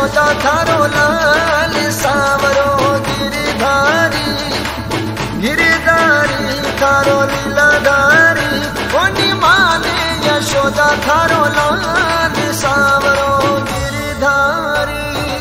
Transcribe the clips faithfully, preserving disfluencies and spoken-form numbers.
यशोदा थारो लाल सावरो गिरधारी गिरधारी थारो लीलाधारी कोनी माने यशोदा थारो लाल सावरो गिरधारी।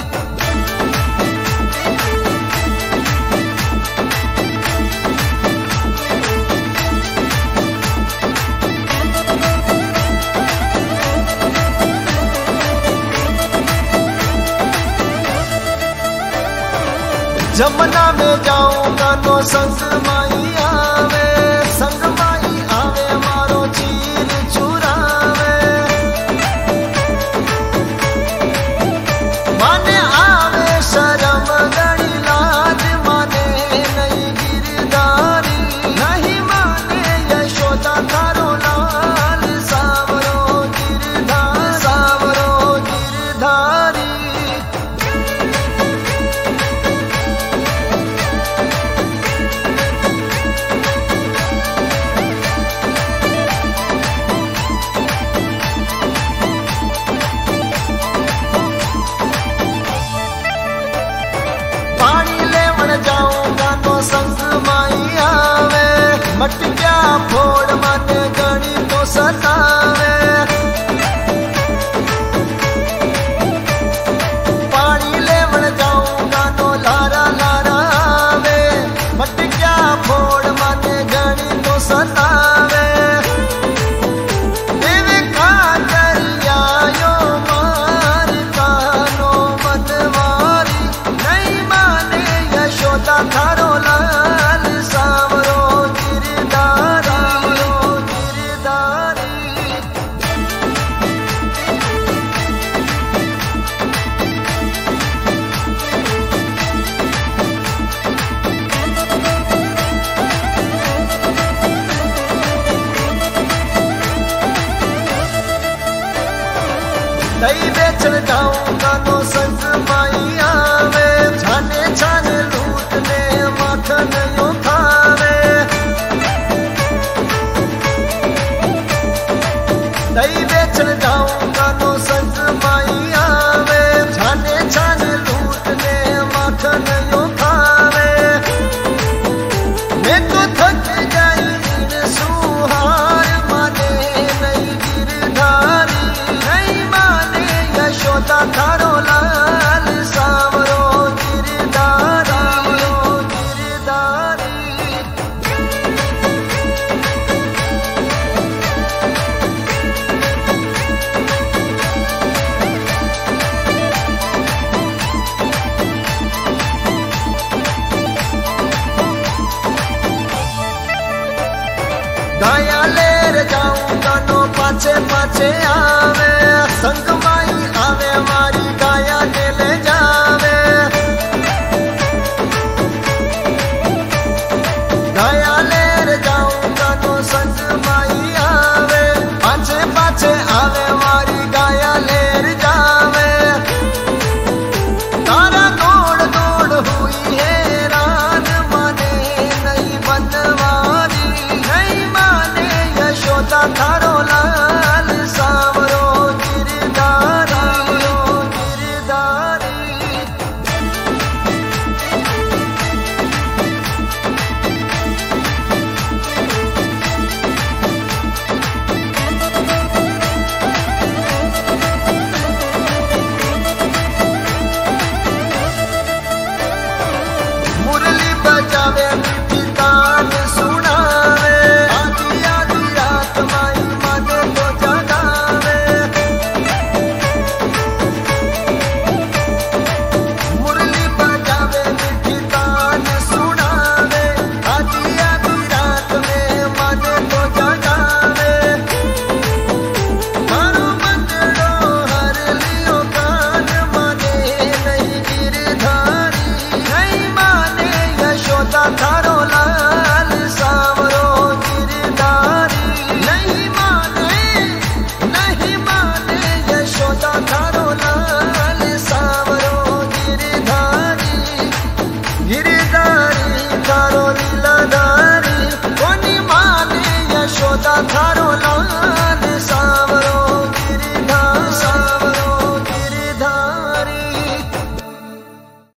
जमुना में जाऊंगा तो संग माई आवे, संग माई आवे मारो चीर चुरावे। माने आवे शर्म गणी लाज माने नहीं गिरधारी, नहीं माने यशोदा थारो लाल सावरो गिरधारी सावरो गिरधारी। जाऊंगा तो संग माई आवे, मटक्या फोड़ माने गणी तो सतावे। पानी लेवन जाऊंगा तो लारा लारा आवे, मटक्या फोड़ माने गणी तो सतावे। देवे का दरियायो मार कानो मतवारी, नहीं माने यशोदा थारो लाल सावरो गिरधारी गिरधारी। दही बेचन जाऊंगा तो संग माई आवे, छाने छाने लूटने माखन यो खावे। दही बेचन जाऊंगा तो संग माई आवे, छाने छाने लूटने माखन यो खावे। मैं तो थक गई इन सुहार माने नहीं गिरधारी, नहीं माने यशोदा थारो लाल सावरो गिरधारी गिरधारी। गाया लेर जाऊंगा तो पाछे पाछे आवे, संग माई आवे मारी गाया के ले जावे। गाया लेर जाऊंगा तो संग माई आवे, पाछे पाछे आवे मारी गाया लेर जावे। तारा दौड़ दौड़ हुई है रात माने नहीं बनवारी, नहीं माने यशोदा थारो लाल सावरो गिरधारी गिरधारी। मुरली बजावे मीठी तान सुनावे, आधी आधी रात माई माने तो जगावे। मुरली बजावे मीठी तान सुनावे, आधी आधी रात में माने तो जगावे। मारो मंजड़ो हर लियो कान माने नहीं गिरधारी, नहीं माने यशोदा थारो लाल सावरो गिरधारी, नहीं माने नहीं माने यशोदा थारो लाल सावरो गिरधारी गिरधारी थारो लीलाधारी कोनी माने यशोदा थारो लाल